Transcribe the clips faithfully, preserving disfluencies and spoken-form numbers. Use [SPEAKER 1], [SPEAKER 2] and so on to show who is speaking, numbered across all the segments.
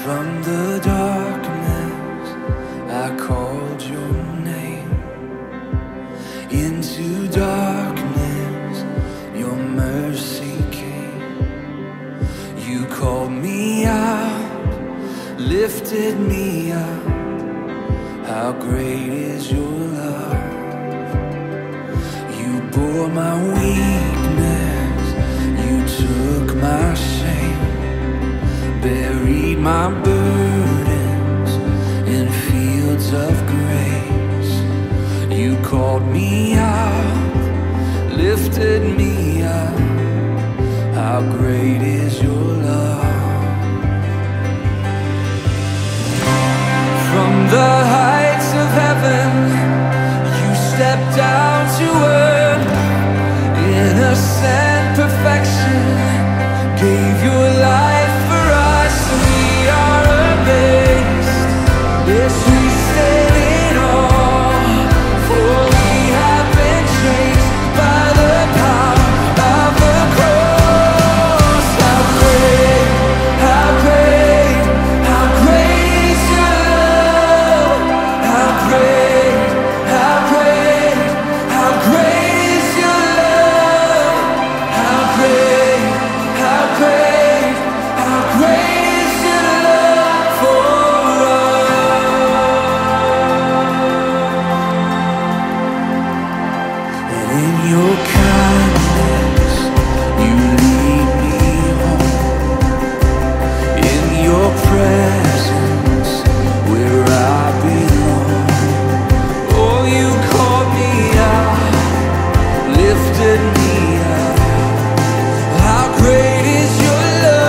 [SPEAKER 1] From the darkness I called your name. Into darkness your mercy came. You called me out, lifted me up. How great is your love. You bore my weakness, you took my shame, buried my burdens in fields of grace. You called me out, lifted me up. How great is your love. From the heights of heaven you stepped down to earth. Innocent perfection gave your life for us. We are amazed, yes, we stand in awe, for we have been changed by the power of the cross. How great, how great, how great is your love. How great, how great, how great is your love. How great, how great, how great is your love for us. And in your kindness you lead me home. In your presence where I belong. Oh, you called me out, lifted me up. How great is your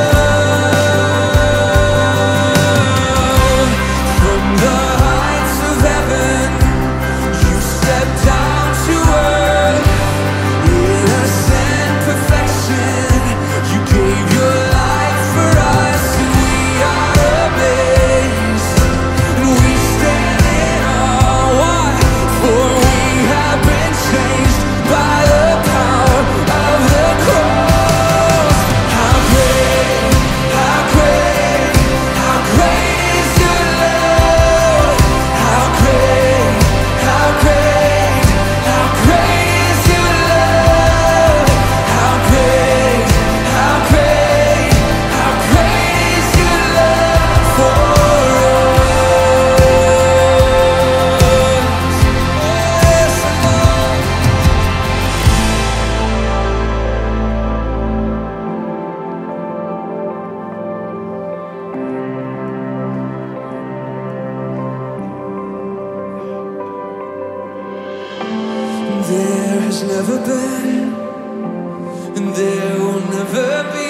[SPEAKER 1] love. From the heights of heaven you stepped down to earth. Innocent perfection, you gave your life for us. And we are amazed, and we stand in awe. Why? For we have been changed by the power of the cross. How great, how great, how great is your love. How great, how great, how great is your love. How great, how great, how great is your love for us. There has never been, and there will never be